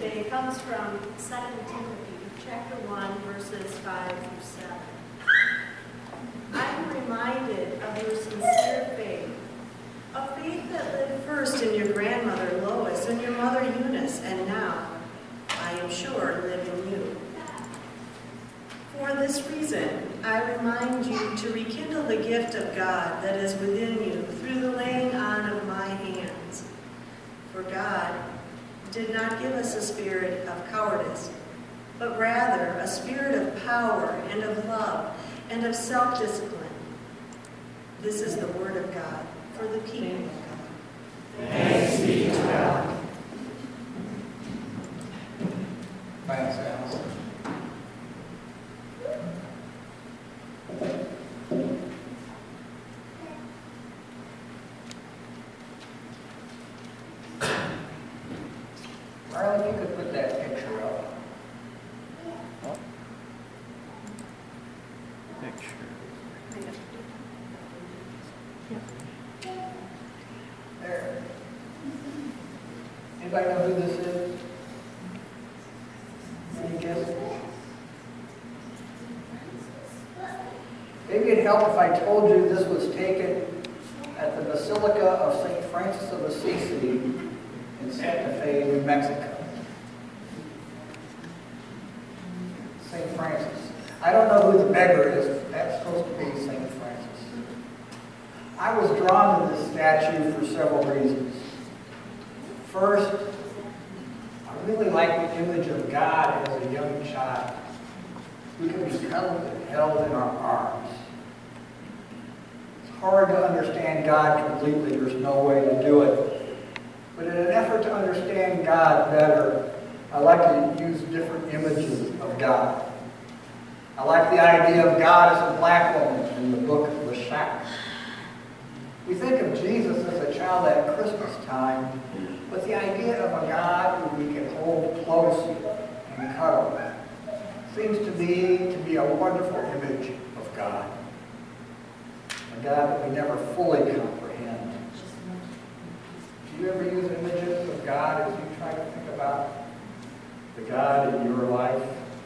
today comes from 2 Timothy chapter 1, verses 5 through 7. I'm reminded of your sincere faith, a faith that lived first in your grandmother Lois and your mother Eunice, and now, I am sure, live in you. For this reason, I remind you to rekindle the gift of God that is within you through the laying on of my hands. For God did not give us a spirit of cowardice, but rather a spirit of power and of love and of self-discipline. This is the word of God for the people of God. Thanks be to God. Thanks, Alice. Marlon, you could put that picture up. There. Anybody know who this is? Any guess? Maybe it'd help if I told you this was taken at the Basilica of St. Francis of Assisi in Santa Fe, New Mexico. St. Francis. I don't know who the beggar is, but that's supposed to be St. Francis. I was drawn to this statue for several reasons. First, I really like the image of God as a young child who can be cuddled and held in our arms. It's hard to understand God completely. There's no way to do it. But in an effort to understand God better, I like to use different images of God. I like the idea of God as a black woman in the book of the Shack. We think of Jesus as a child at Christmas time, but the idea of a God who we can hold close and cuddle seems to be a wonderful image of God. A God that we never fully comprehend. Do you ever use images of God as you try to think about the God in your life?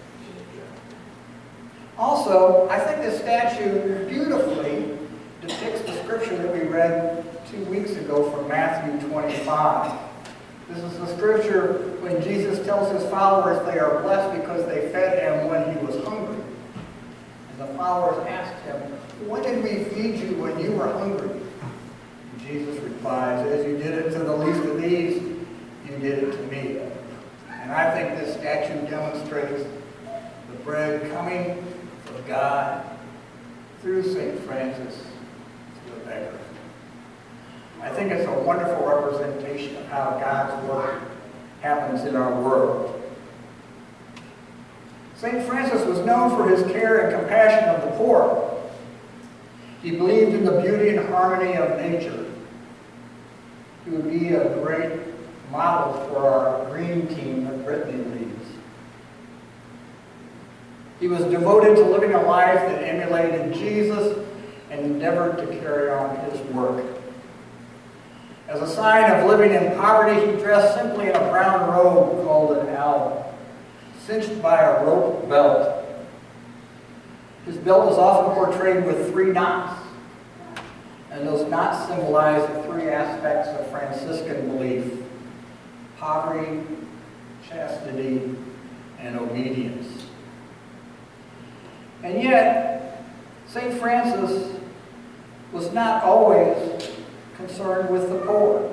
Also, I think this statue beautifully depicts the scripture that we read 2 weeks ago from Matthew 25. This is the scripture when Jesus tells his followers they are blessed because they fed him when he was hungry. And the followers asked him, "When did we feed you when you were hungry?" And Jesus replies, "As you did it to the least of these, you did it to me." And I think this statue demonstrates the bread coming from God through St. Francis to the beggar. I think it's a wonderful representation of how God's work happens in our world. St. Francis was known for his care and compassion of the poor. He believed in the beauty and harmony of nature. He would be a great model for our green team that Brittany leads. He was devoted to living a life that emulated Jesus and endeavored to carry on his work. As a sign of living in poverty, he dressed simply in a brown robe called an alb, cinched by a rope belt. His belt is often portrayed with 3 knots, and those knots symbolize the 3 aspects of Franciscan belief: poverty, chastity, and obedience. And yet, St. Francis was not always concerned with the poor.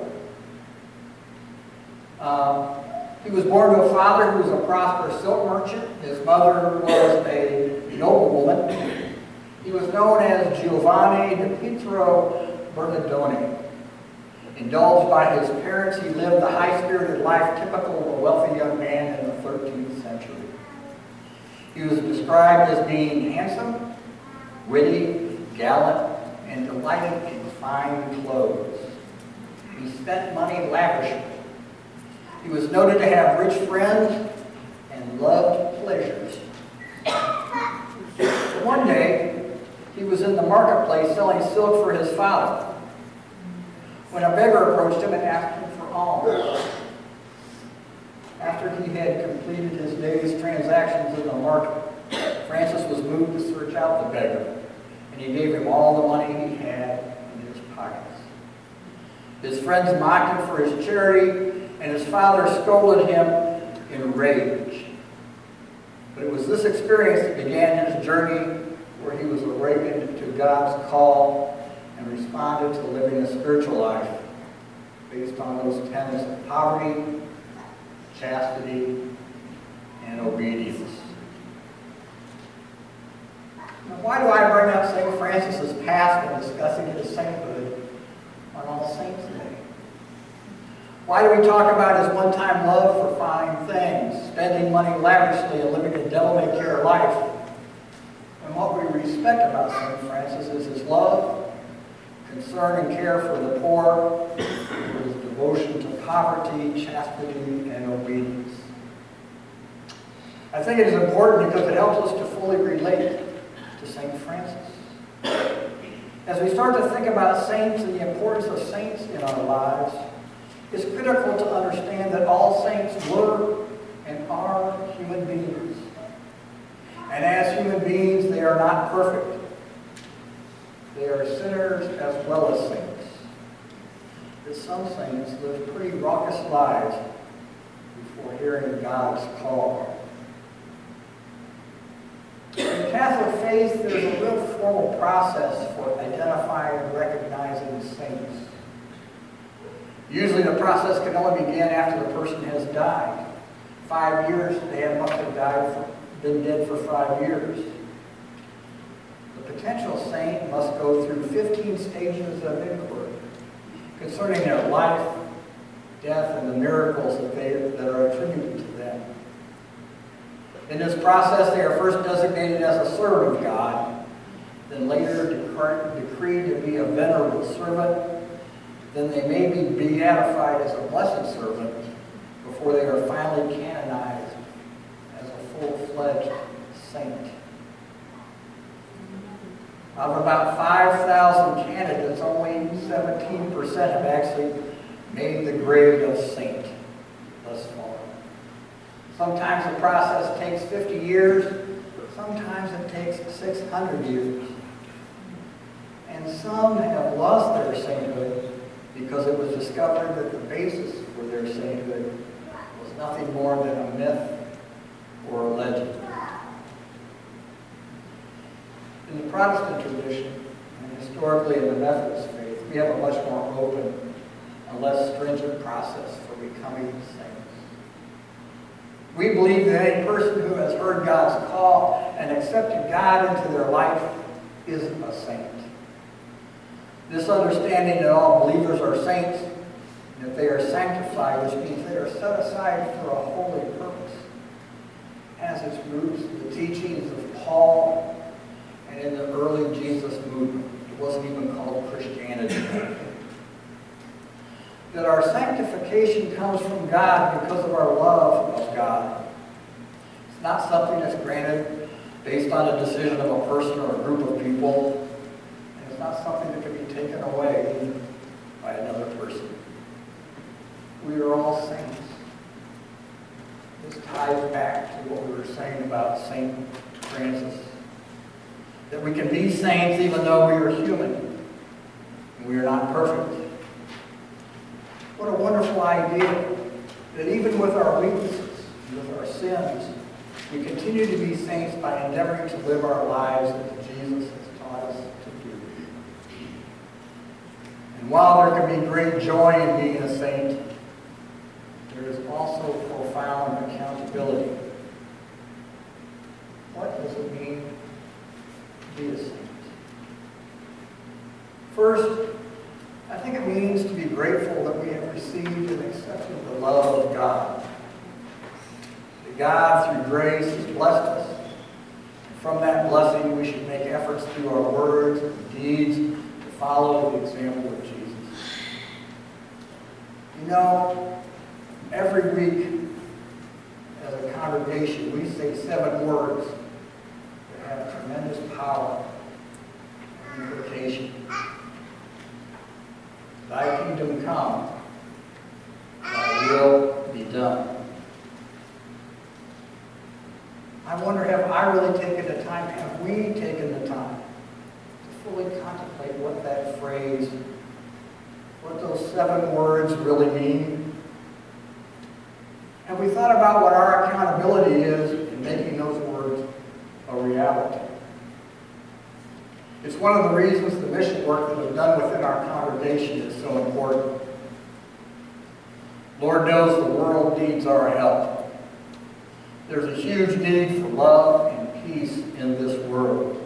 He was born to a father who was a prosperous silk merchant. His mother was a noblewoman. He was known as Giovanni di Pietro Bernardone. Indulged by his parents, he lived the high-spirited life typical of a wealthy young man in the 13th century. He was described as being handsome, witty, gallant, and delighted in fine clothes. He spent money lavishly. He was noted to have rich friends and loved pleasures. One day, he was in the marketplace selling silk for his father when a beggar approached him and asked him for alms. After he had completed his day's transactions in the market, Francis was moved to search out the beggar, and he gave him all the money he had in his pockets. His friends mocked him for his charity, and his father scolded him in rage. But it was this experience that began his journey, where he was awakened to God's call and responded to living a spiritual life based on those tenets of poverty, chastity, and obedience. Now, why do I bring up St. Francis's past when discussing his sainthood on All Saints Day? Why do we talk about his one-time love for fine things, spending money lavishly, and living a devil-may-care life? And what we respect about St. Francis is his love, concern and care for the poor, his devotion to poverty, chastity, and obedience. I think it is important because it helps us to fully relate to St. Francis. As we start to think about saints and the importance of saints in our lives, it's critical to understand that all saints were and are human beings. And as human beings, they are not perfect. They are sinners as well as saints. But some saints live pretty raucous lives before hearing God's call. In Catholic faith, there's a real formal process for identifying and recognizing saints. Usually the process can only begin after the person has died. 5 years, they must have been dead for 5 years. The potential saint must go through 15 stages of inquiry concerning their life, death, and the miracles that are attributed to them. In this process, they are first designated as a servant of God, then later decreed to be a venerable servant. Then they may be beatified as a blessed servant before they are finally canonized as a full-fledged saint. Of about 5,000 candidates, only 17% have actually made the grade of saint thus far. Sometimes the process takes 50 years, sometimes it takes 600 years. And some have lost their sainthood because it was discovered that the basis for their sainthood was nothing more than a myth or a legend. In the Protestant tradition, and historically in the Methodist faith, we have a much more open and less stringent process for becoming saints. We believe that any person who has heard God's call and accepted God into their life is a saint. This understanding that all believers are saints, and that they are sanctified, which means they are set aside for a holy purpose, has its roots in the teachings of Paul and in the early Jesus movement. It wasn't even called Christianity. That our sanctification comes from God because of our love of God. It's not something that's granted based on a decision of a person or a group of people. And it's not something that can be taken away by another person. We are all saints. This ties back to what we were saying about St. Francis. That we can be saints even though we are human. And we are not perfect. What a wonderful idea that even with our weaknesses, with our sins, we continue to be saints by endeavoring to live our lives as Jesus has taught us to do. And while there can be great joy in being a saint, there is also profound accountability. What does it mean to be a saint? First, I think it means to be grateful that we have received and accepted the love of God. That God, through grace, has blessed us. And from that blessing, we should make efforts through our words and deeds to follow the example of Jesus. You know, every week as a congregation, we say 7 words that have tremendous power and implication. Thy kingdom come, thy will be done. I wonder, have I really taken the time, have we taken the time to fully contemplate what that phrase, what those 7 words really mean? Have we thought about what our accountability is in making those words a reality? It's one of the reasons the mission work that we've done within our congregation is so important. Lord knows the world needs our help. There's a huge need for love and peace in this world.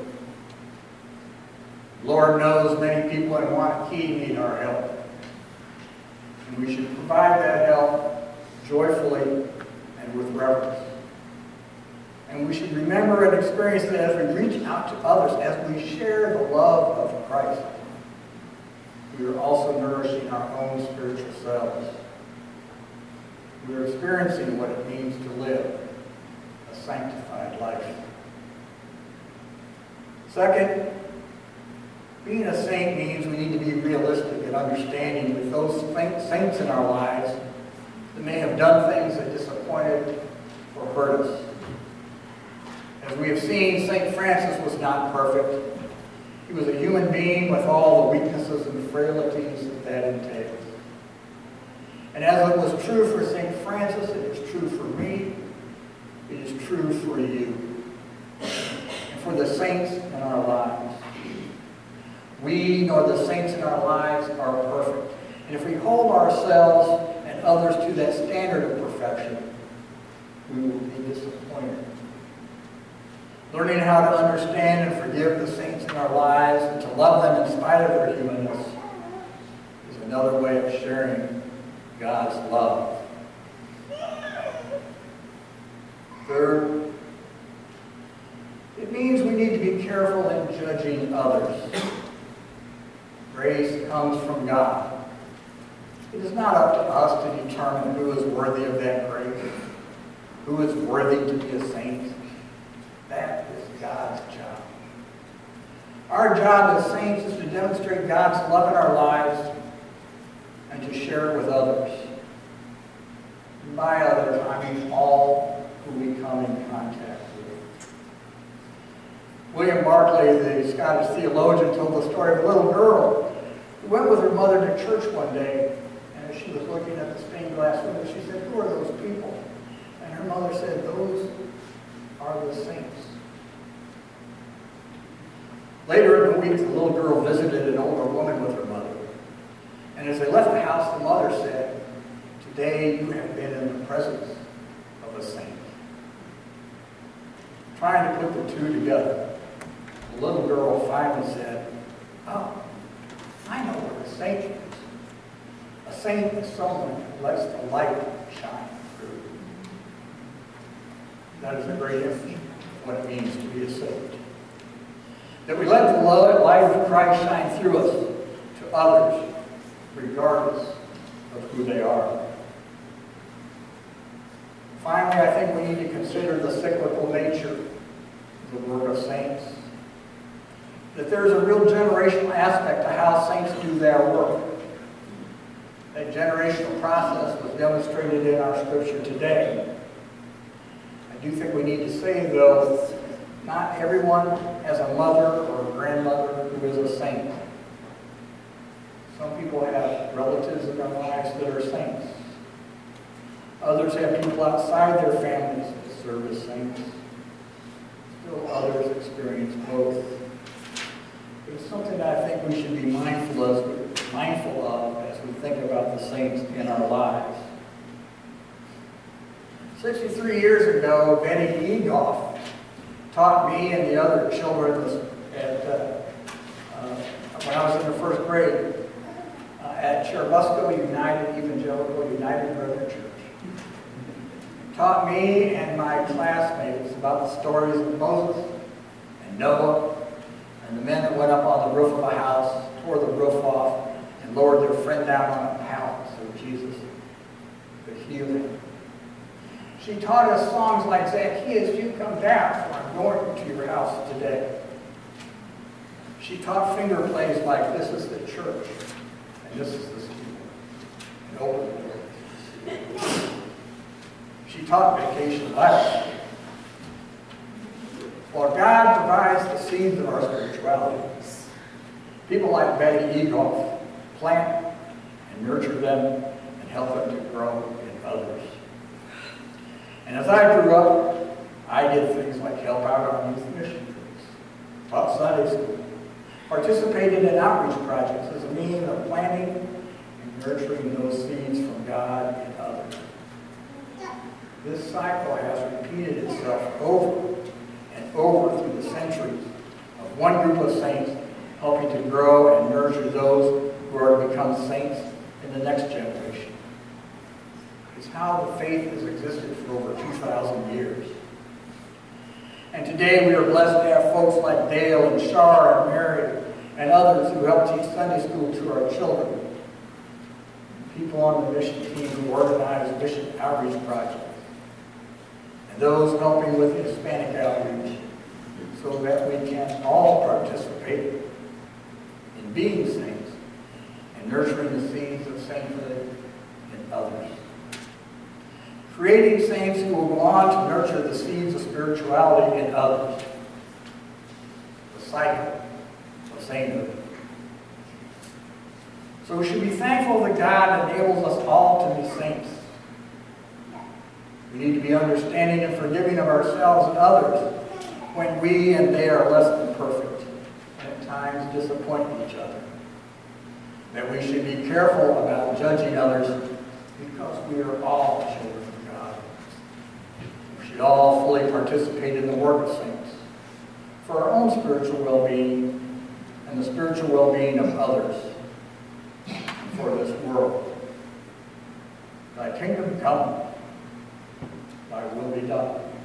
Lord knows many people in Waunakee need our help. And we should provide that help joyfully and with reverence. And we should remember and experience that as we reach out to others, as we share the love of Christ, we are also nourishing our own spiritual selves. We are experiencing what it means to live a sanctified life. Second, being a saint means we need to be realistic and understanding with those saints in our lives that may have done things that disappointed or hurt us. As we have seen, St. Francis was not perfect. He was a human being with all the weaknesses and frailties that entails. And as it was true for St. Francis, it is true for me, it is true for you, and for the saints in our lives. We, nor the saints in our lives, are perfect. And if we hold ourselves and others to that standard of perfection, we will be disappointed. Learning how to understand and forgive the saints in our lives and to love them in spite of their humanness is another way of sharing God's love. Third, it means we need to be careful in judging others. Grace comes from God. It is not up to us to determine who is worthy of that grace, who is worthy to be a saint. That is God's job. Our job as saints is to demonstrate God's love in our lives and to share it with others. And by others, I mean all who we come in contact with. William Barclay, the Scottish theologian, told the story of a little girl who went with her mother to church one day, and as she was looking at the stained glass window, she said, "Who are those people?" And her mother said, "Those are the saints." Later in the week, the little girl visited an older woman with her mother. And as they left the house, the mother said, "Today you have been in the presence of a saint." Trying to put the two together, the little girl finally said, "Oh, I know what a saint is. A saint is someone who lets the light shine through." That is a great image of what it means to be a saint. That we let the light of Christ shine through us to others, regardless of who they are. Finally, I think we need to consider the cyclical nature of the work of saints. That there is a real generational aspect to how saints do their work. That generational process was demonstrated in our scripture today. I do think we need to say, though, not everyone has a mother or a grandmother who is a saint. Some people have relatives in their lives that are saints. Others have people outside their families that serve as saints. Still others experience both. It's something that I think we should be mindful of as we think about the saints in our lives. 63 years ago, Benny Egoff taught me and the other children when I was in the first grade at Cherubusco United Evangelical United Brethren Church. Taught me and my classmates about the stories of Moses and Noah and the men that went up on the roof of a house, tore the roof off, and lowered their friend down on a pallet so Jesus could heal him. She taught us songs like Zacchaeus, you come down, for I'm going to your house today. She taught finger plays like this is the church, and this is the school, and open the doors. She taught vacation Bible. Well, God provides the seeds of our spirituality. People like Betty Eagles plant and nurture them and help them to grow in others. And as I grew up, I did things like help out on youth mission trips, taught Sunday school, participated in outreach projects as a means of planting and nurturing those seeds from God and others. This cycle has repeated itself over and over through the centuries of one group of saints helping to grow and nurture those who are to become saints in the next generation. It's how the faith has existed for over 2,000 years. And today we are blessed to have folks like Dale and Shar and Mary and others who help teach Sunday school to our children. People on the mission team who organize mission outreach projects. And those helping with Hispanic outreach so that we can all participate in being saints and nurturing the seeds of sainthood in others. Creating saints who will go on to nurture the seeds of spirituality in others. The cycle of sainthood. So we should be thankful that God enables us all to be saints. We need to be understanding and forgiving of ourselves and others when we and they are less than perfect and at times disappoint each other. That we should be careful about judging others because we are all children of God. We should all fully participate in the work of saints for our own spiritual well-being and the spiritual well-being of others and for this world. Thy kingdom come, thy will be done